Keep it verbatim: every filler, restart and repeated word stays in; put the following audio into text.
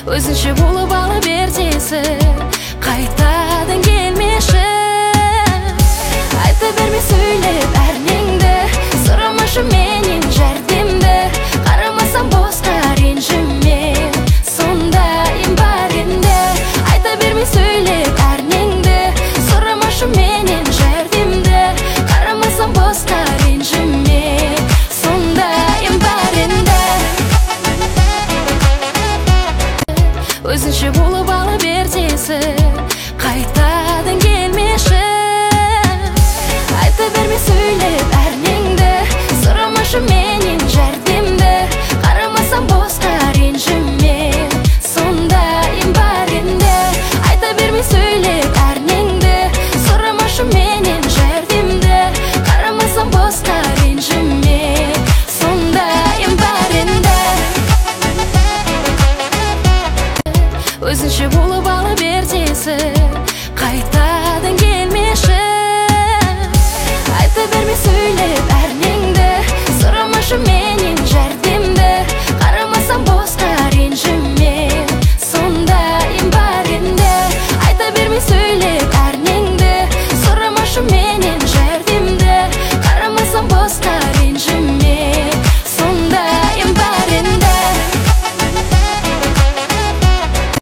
Өзінше болып ала бертесі қайтадан келмеші. Айта берме сөйлеп әрнеңді, сұрамашы менен жәрдемді. Қарамасам босқа ренжіме, сондайым бар енді. Айта берме сөйлеп әрнеңді, сұрамашы менен жәрдемді. Қарамасам босқа ренжіме, сондайым бар енді. Өзінше болып ала бертесі қайтадан келмеші. Айта берме сөйлеп әрнеңді, сұрамашы менен жәрдемді. Қарамасам босқа ренжіме, сондайым бар енді. Айта берме сөйлеп әрнеңді, сұрамашы менен жәрдемді. Қарамасам босқа ренжіме, сондайым бар енді. Өзінше болып ала бертесі